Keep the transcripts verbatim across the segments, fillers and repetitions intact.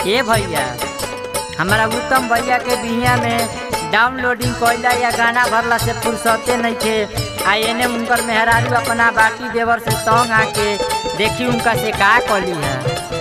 ए भैया हमारा उत्तम भैया के बिहिया में डाउनलोडिंग कइला या गाना भरला से फुर्सते नहीं थे। आ एने उनकर मेहरारू अपना बाटी देवर से तंग आके देखी उनका से का कली है।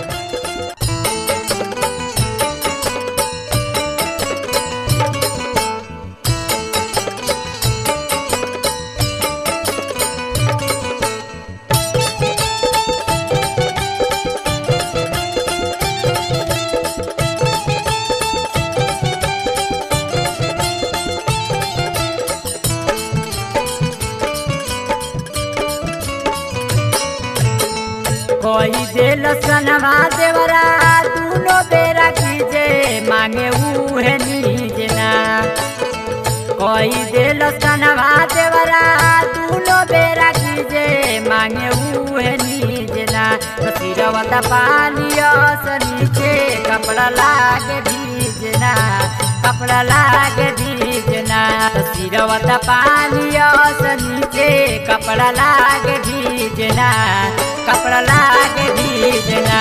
कोई दिल सनवा देवरा दूनो बेरा कीजे मांगे उहे नीजना। कोई दिल सनवा देवरा दूनो बेरा कीजे मांगे उहे नीजना। सिरवत पालियो से नीचे कपड़ा लागे भीजना, कपड़ा लागे भीजना। सिरवत पालियो से नीचे कपड़ा लागे भीजना, कपड़ा लागे भीजना।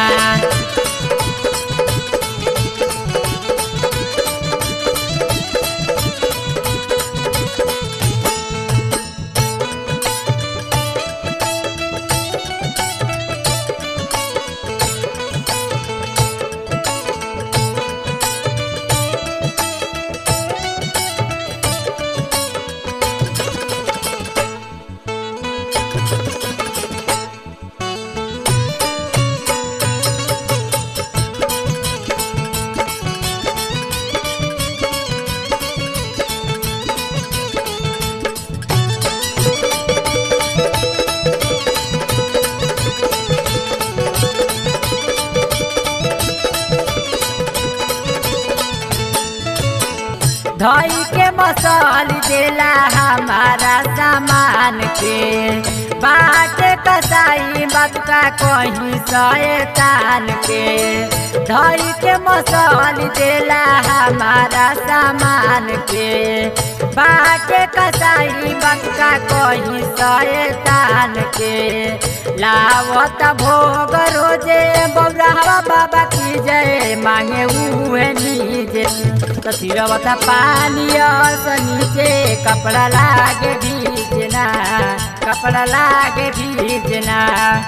धई के मसाल देला हमारा सामान के, बाट कसाई बात का कहीं शैतान के। धई के मसाल देला हमारा सामान के, बाट कसाई बात का कहीं शैतान के। लावत भोग रोजे बौरावा बाबा की जय मांगे उहे नीजे। सिरवत पालियो से नीचे कपड़ा लागे भीजना, कपड़ा लागे भीजना।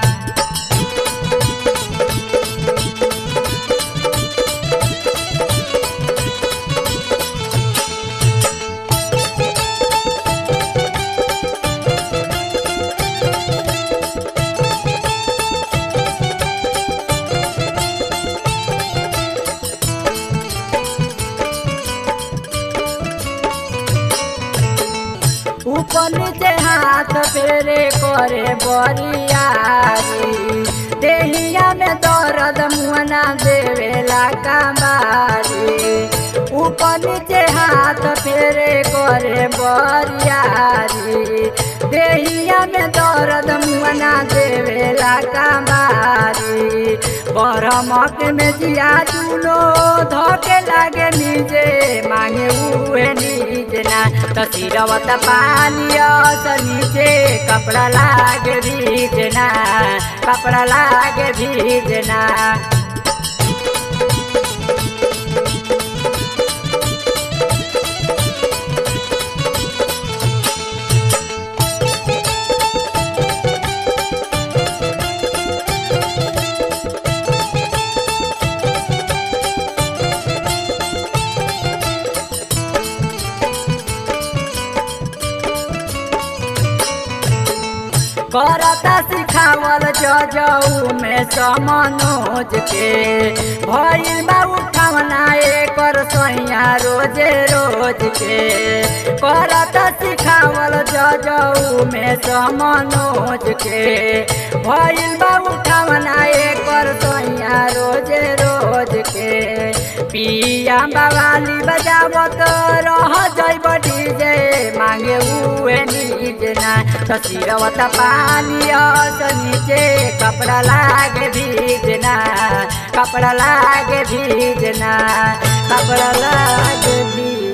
ऊपर नीचे हाथ फेरे करे बरियारी, देहिया में दर्द मुहना देवेला कमारी। ऊपर नीचे हाथ फेरे करे बरियारी, देहिया में दर्द मुहना देवेला कमारी। बरमक में जिया दूनो धोके लागे नीजे मांगे उहे नीजना। तो सिरवत पालियो से नीचे कपड़ा लागे भीजना, कपड़ा लागे भीजना। करता सिखावल जजऊ में समनोज के, भइल बा उठावना एकर सैया रोजे रोज के। करता सिखावल जजऊ में समनोज के, भइल बा उठावना एकर सैया रोजे रोज के। पिया बवाली बजावत रह जइब डीजे मांगे उहे नीजना। तो सिरवत पालियो से नीचे कपड़ा लागे भीजना, कपड़ा लागे भीजना, कपड़ा लागे भीजना।